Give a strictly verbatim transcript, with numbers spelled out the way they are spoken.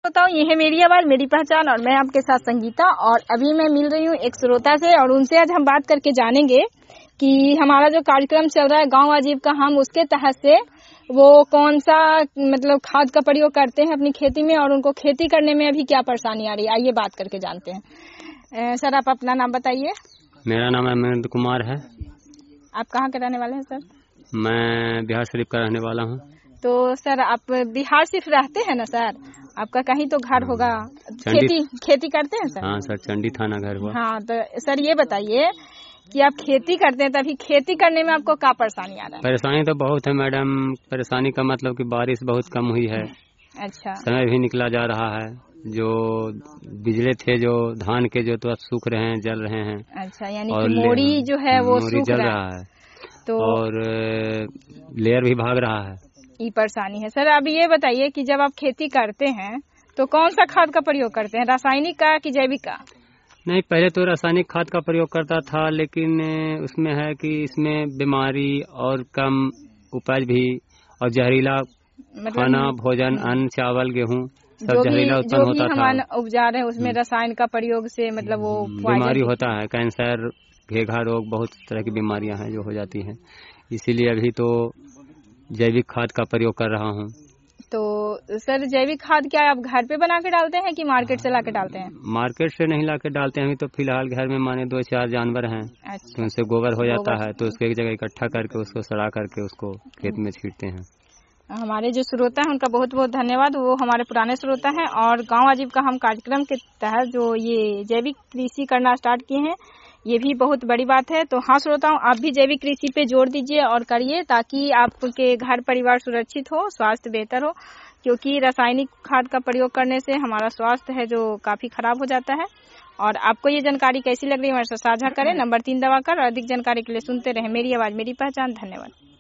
बताओ, ये है मेरी आवाज मेरी पहचान और मैं आपके साथ संगीता। और अभी मैं मिल रही हूँ एक श्रोता से और उनसे आज हम बात करके जानेंगे कि हमारा जो कार्यक्रम चल रहा है गांव आजीविका हम, उसके तहत से वो कौन सा मतलब खाद का प्रयोग करते हैं अपनी खेती में और उनको खेती करने में अभी क्या परेशानी आ रही है। आइए बात करके जानते हैं। सर, आप अपना नाम बताइए। मेरा नाम अमरेंद्र कुमार है। आप कहाँ के रहने वाले हैं सर? मैं बिहार शरीफ का रहने वाला हूँ। तो सर, आप बिहार सिर्फ रहते हैं ना सर? आपका कहीं तो घर होगा। खेती खेती करते हैं सर? हाँ सर, चंडी थाना घर हुआ। हाँ, तो सर ये बताइए कि आप खेती करते हैं, तभी खेती करने में आपको क्या परेशानी आ रहा है? परेशानी तो बहुत है मैडम। परेशानी का मतलब कि बारिश बहुत कम हुई है। अच्छा। समय भी निकला जा रहा है। जो बिजली थे जो धान के जो तो सूख रहे हैं, जल रहे हैं। अच्छा, यानी कि मोड़ी जो है वो सूख जल रहा, रहा है तो और लेयर भी भाग रहा है। ये परेशानी है सर। अब ये बताइए कि जब आप खेती करते हैं तो कौन सा खाद का प्रयोग करते हैं, रासायनिक का कि जैविक का? नहीं, पहले तो रासायनिक खाद का प्रयोग करता था, लेकिन उसमें है कि इसमें बीमारी और कम उपज भी और जहरीला मतलब खाना, भोजन, अन्न, चावल, गेहूं सब जहरीला उत्पन्न होता था। हम उपजा रहे हैं उसमें रसायन का प्रयोग से मतलब वो बीमारी होता है, कैंसर, घेघा रोग, बहुत तरह की बीमारियां हैं जो हो जाती हैं। इसीलिए अभी तो जैविक खाद का प्रयोग कर रहा हूँ। तो सर, जैविक खाद क्या आप घर पे बना के डालते हैं कि मार्केट से ला के डालते हैं? मार्केट से नहीं ला के डालते हैं। अभी तो फिलहाल घर में माने दो चार जानवर हैं। अच्छा। तो उनसे गोबर हो जाता है, तो उसको एक जगह इकट्ठा करके उसको सड़ा करके उसको खेत में छींटते हैं। हमारे जो श्रोता है उनका बहुत बहुत धन्यवाद। वो हमारे पुराने श्रोता हैं और गांव आजीविका हम कार्यक्रम के तहत जो ये जैविक कृषि करना स्टार्ट किए हैं, ये भी बहुत बड़ी बात है। तो हाँ श्रोताओं, आप भी जैविक कृषि पे जोर दीजिए और करिए, ताकि आपके घर परिवार सुरक्षित हो, स्वास्थ्य बेहतर हो। क्योंकि रासायनिक खाद का प्रयोग करने से हमारा स्वास्थ्य है जो काफी खराब हो जाता है। और आपको ये जानकारी कैसी लग रही है हमारे साथ साझा करें। नंबर तीन दबाकर अधिक जानकारी के लिए सुनते रहे मेरी आवाज मेरी पहचान। धन्यवाद।